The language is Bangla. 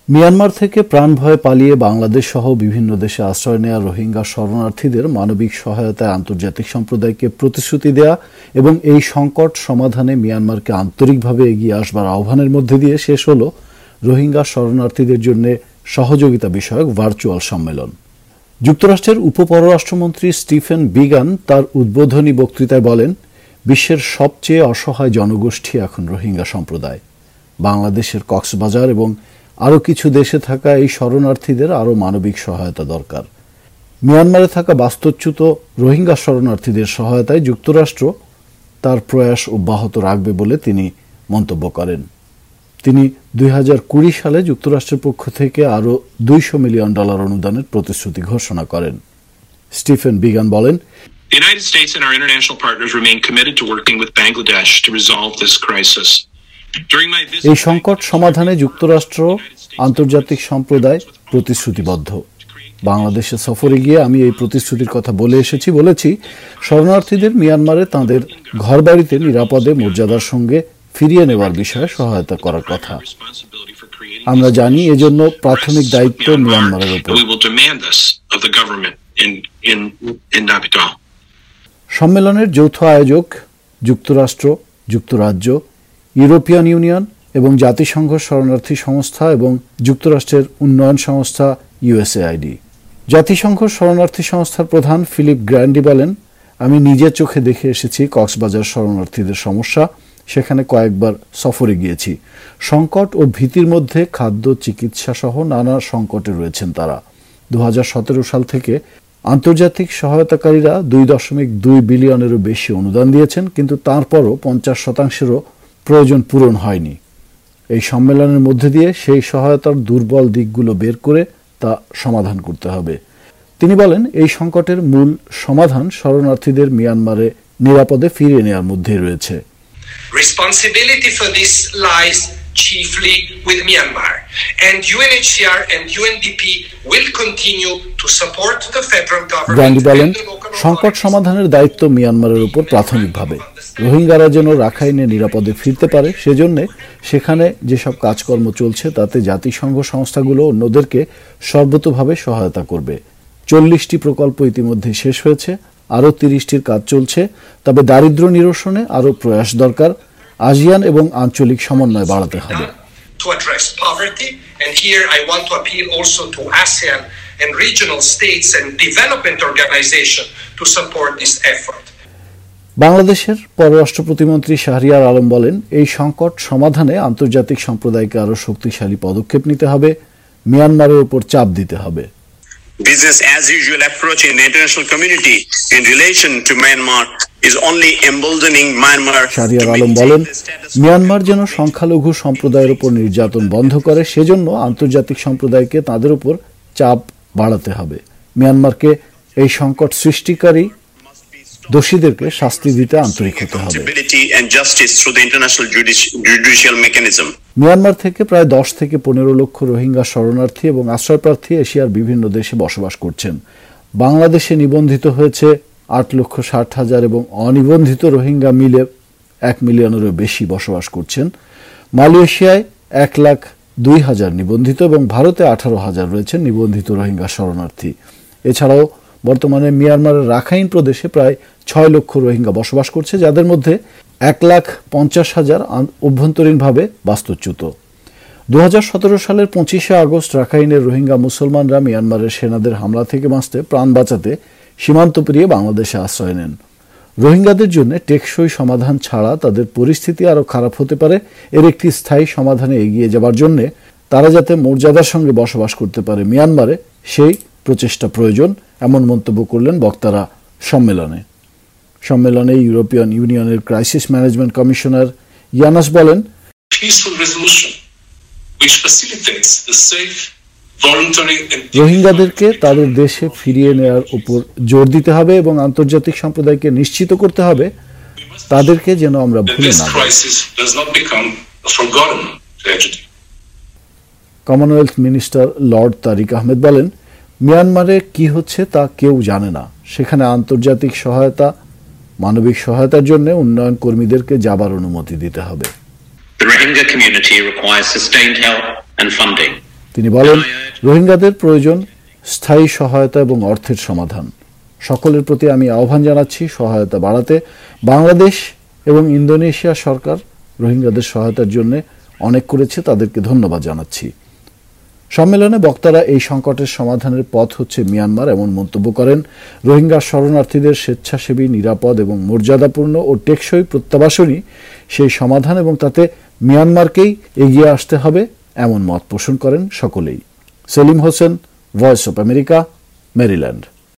মিয়ানমার থেকে প্রাণ ভয়ে পালিয়ে বাংলাদেশ সহ বিভিন্ন দেশে আশ্রয় নেওয়া রোহিঙ্গা শরণার্থীদের মানবিক সহায়তায় আন্তর্জাতিক সম্প্রদায়কে প্রতিশ্রুতি দেয়া এবং এই সংকট সমাধানে মিয়ানমারকে আন্তরিকভাবে এগিয়ে আসবার আহ্বানের মধ্যে দিয়ে শেষ হল রোহিঙ্গা শরণার্থীদের জন্য সহযোগিতা বিষয়ক ভার্চুয়াল সম্মেলন। যুক্তরাষ্ট্রের উপপররাষ্ট্রমন্ত্রী স্টিফেন বিগান তার উদ্বোধনী বক্তৃতায় বলেন, বিশ্বের সবচেয়ে অসহায় জনগোষ্ঠী এখন রোহিঙ্গা সম্প্রদায়। বাংলাদেশের কক্সবাজার এবং আরও কিছু দেশে থাকা এই শরণার্থীদের আরও মানবিক সহায়তা দরকার। মিয়ানমারে থাকা বাস্তুচ্যুত রোহিঙ্গা শরণার্থীদের সহায়তায় যুক্তরাষ্ট্র তার প্রয়াস অব্যাহত রাখবে বলে তিনি মন্তব্য করেন। তিনি 2020 সালে যুক্তরাষ্ট্রের পক্ষ থেকে আরও $200 মিলিয়ন অনুদানের প্রতিশ্রুতি ঘোষণা করেন। স্টিফেন বিগান বলেন, The United States and our international partners remain committed to working with Bangladesh to resolve this crisis. এই সংকট সমাধানে যুক্তরাষ্ট্র আন্তর্জাতিক সম্প্রদায় প্রতিশ্রুতিবদ্ধ। বাংলাদেশে সফরে গিয়ে আমি এই প্রতিশ্রুতির কথা বলেছি শরণার্থীদের মিয়ানমারে তাঁদের ঘরবাড়িতে নিরাপদে মর্যাদার সঙ্গে ফিরিয়ে নেওয়ার বিষয়ে সহায়তা করার কথা। আমরা জানি এজন্য প্রাথমিক দায়িত্ব মিয়ানমারের উপর। সম্মেলনের যৌথ আয়োজক যুক্তরাষ্ট্র, যুক্তরাজ্য, ইউরোপিয়ান ইউনিয়ন এবং জাতিসংঘ শরণার্থী সংস্থা এবং যুক্তরাষ্ট্রের উন্নয়ন সংস্থা ইউএসএআইডি। জাতিসংঘ শরণার্থী সংস্থার প্রধান ফিলিপ গ্র্যান্ডি বলেন, আমি নিজের চোখে দেখে এসেছি কক্সবাজার শরণার্থীদের সমস্যা, সেখানে কয়েকবার সফরে গিয়েছি। সংকট ও ভীতির মধ্যে খাদ্য, চিকিৎসা সহ নানা সংকটে রয়েছেন তারা। 2017 সাল থেকে আন্তর্জাতিক সহায়তাকারীরা $2.2 বিলিয়নেরও বেশি অনুদান দিয়েছেন, কিন্তু তারপরও 50%-এরও প্রয়োজন পূরণ হয়নি। এই সম্মেলনের মধ্যে দিয়ে সেই সহায়তার দুর্বল দিকগুলো বের করে তা সমাধান করতে হবে। তিনি বলেন, এই সংকটের মূল সমাধান শরণার্থীদের মিয়ানমারে নিরাপদে ফিরিয়ে নেওয়ার মধ্যেই রয়েছে। Responsibility for this lies chiefly with Myanmar, and UNHCR and UNDP will continue to support the federal government. Grandi বলেন, সংকট সমাধানের দায়িত্ব মিয়ানমারের উপর প্রাথমিকভাবে। রোহিঙ্গারা যেন রাখাইনে নিরাপদে ফিরতে পারে সেজন্য সেখানে যেসব কাজকর্ম চলছে তাতে জাতিসংঘ সংস্থাগুলো অন্যদেরকে সর্বতোভাবে সহায়তা করবে। 40টি প্রকল্প ইতিমধ্যে শেষ হয়েছে, আরও 30টির কাজ চলছে। তবে দারিদ্র্য নিরসনে আরও প্রয়াস দরকার। আসিয়ান এবং আঞ্চলিক সমন্বয় বাড়াতে হবে। To address poverty, and here I want to appeal also to ASEAN and regional states and development organizations to support this effort. বাংলাদেশের পররাষ্ট্র প্রতিমন্ত্রী শাহরিয়ার আলম বলেন, এই সংকট সমাধানে আন্তর্জাতিক সম্প্রদায়কে আরও শক্তিশালী পদক্ষেপ নিতে হবে, মিয়ানমারের উপর চাপ দিতে হবে। Business as usual approach in the international community in relation to Myanmar is only emboldening Myanmar. Shahriar Alam বলেন, মিয়ানমার যেন সংখ্যালঘু সম্প্রদায়ের উপর নির্যাতন বন্ধ করে সেজন্য আন্তর্জাতিক সম্প্রদায়কে তাদের উপর চাপ বাড়াতে হবে। মিয়ানমারকে এই সংকট সৃষ্টিকারী দোষীদেরকে শাস্তি দিতে আন্তরিক হতে হবে। মিয়ানমার থেকে প্রায় 10 থেকে 15 লক্ষ রোহিঙ্গা শরণার্থী এবং আশ্রয়প্রার্থী এশিয়ার বিভিন্ন দেশে বসবাস করছেন। বাংলাদেশে নিবন্ধিত হয়েছে 8,60,000 এবং অনিবন্ধিত রোহিঙ্গা মিলে 1 মিলিয়নেরও বেশি বসবাস করছেন। মালয়েশিয়ায় 1,02,000 নিবন্ধিত এবং ভারতে 18,000 রয়েছেন নিবন্ধিত রোহিঙ্গা শরণার্থী। এছাড়াও বর্তমানে মিয়ানমারের রাখাইন প্রদেশে প্রায় 6 লক্ষ রোহিঙ্গা বসবাস করছে, যাদের মধ্যে 1,50,000 অভ্যন্তরীণভাবে বাস্তুচ্যুত। 2017 সালের 25 আগস্ট রাখাইনের রোহিঙ্গা মুসলমানরা মিয়ানমারের সেনাদের হামলা থেকে বাঁচতে প্রাণ বাঁচাতে সীমান্ত পেরিয়ে বাংলাদেশে আশ্রয় নেন। রোহিঙ্গাদের জন্য টেকসই সমাধান ছাড়া তাদের পরিস্থিতি আরও খারাপ হতে পারে। এর একটি স্থায়ী সমাধানে এগিয়ে যাবার জন্য তারা যাতে মর্যাদার সঙ্গে বসবাস করতে পারে মিয়ানমারে, সেই প্রচেষ্টা প্রয়োজন, এমন মন্তব্য করলেন বক্তারা সম্মেলনে ইউরোপিয়ান ইউনিয়নের ক্রাইসিস ম্যানেজমেন্ট কমিশনার ইয়ানাস বলেন, রোহিঙ্গাদেরকে তাদের দেশে ফিরিয়ে নেওয়ার উপর জোর দিতে হবে এবং আন্তর্জাতিক সম্প্রদায়কে নিশ্চিত করতে হবে তাদেরকে যেন আমরা ভুলে না যাই। Commonwealth minister Lord Tariq Ahmad বলেন, মিয়ানমারে কি হচ্ছে তা কেউ জানে না। সেখানে আন্তর্জাতিক সহায়তা, মানবিক সহায়তার জন্য উন্নয়ন কর্মীদেরকে যাবার অনুমতি দিতে হবে। The Rohingya community requires sustained help and funding. তিনি বলেন, রোহিঙ্গাদের প্রয়োজন স্থায়ী সহায়তা এবং অর্থের সমাধান। সকলের প্রতি আমি আহ্বান জানাচ্ছি সহায়তা বাড়াতে। বাংলাদেশ এবং ইন্দোনেশিয়া সরকার রোহিঙ্গাদের সহায়তার জন্য অনেক করেছে, তাদেরকে ধন্যবাদ জানাচ্ছি। সম্মেলনে বক্তারা এই সংকটের সমাধানের পথ হচ্ছে মিয়ানমার এমন মন্তব্য করেন। রোহিঙ্গা শরণার্থীদের স্বেচ্ছাসেবী, নিরাপদ এবং মর্যাদাপূর্ণ ও টেকসই প্রত্যাবাসনই সেই সমাধান এবং তাতে মিয়ানমারকেই এগিয়ে আসতে হবে এমন মত পোষণ করেন সকলেই। Salim Hossain, voice of America, Maryland.